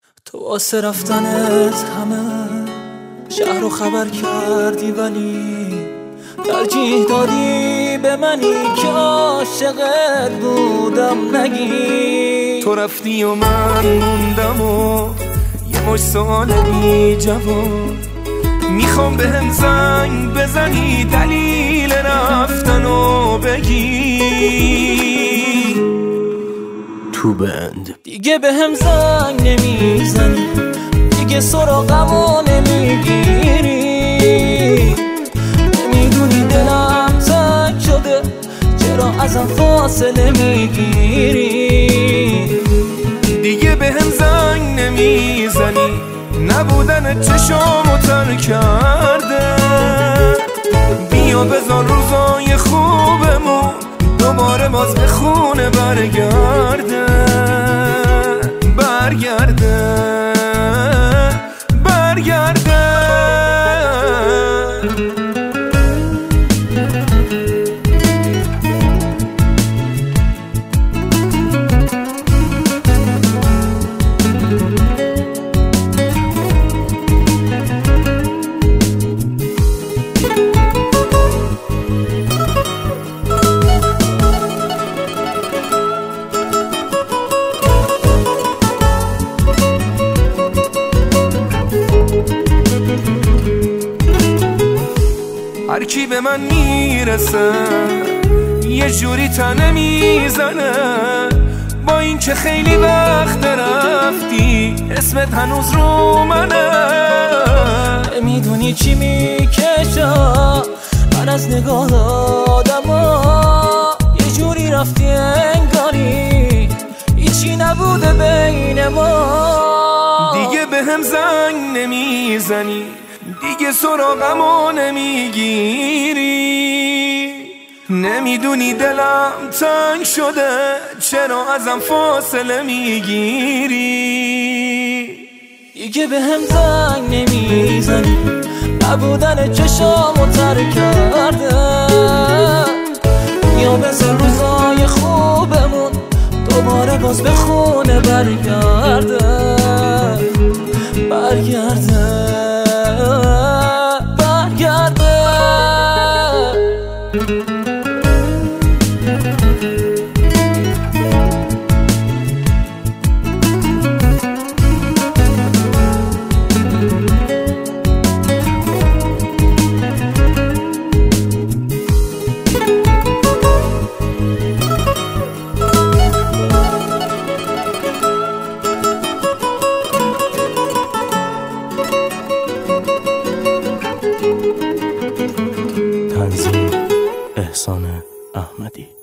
تو واسه رفتنت همه شهر رو خبر کردی، ولی ترجیح دادی به منی که عاشقت بودم نگی. تو رفتی و من موندم و یه مش سوال بی جواب، میخوام بهم زنگ بزنی دلیل رفتنو بگی. تو بند دیگه بهم زنگ نمیزنی، دیگه سراغمو نمیگیری. نمیدونی دلم تنگ شده، چرا ازم فاصله میگیری. دیگه بهم زنگ نمیزنی، نبودن چشامو تر کرده. بیا بذار روزای خوبمون دوباره باز به خونه برگرده. هر کی به من میرسه یه جوری تنه میزنه، با این که خیلی وقت رفتی اسمت هنوز رو منه. نمیدونی چی میکشم من از نگاه آدما، یه جوری رفتی انگاری هیچی نبوده بین ما. دیگه بهم زنگ نمیزنی، دیگه سراغمو نمیگیری. نمیدونی دلم تنگ شده، چرا ازم فاصله میگیری. دیگه بهم زنگ نمیزنی، نبودن چشامو تر کرده. یا بذار روزای خوبمون دوباره باز به خونه برگرده. تنظیم احسان احمدی.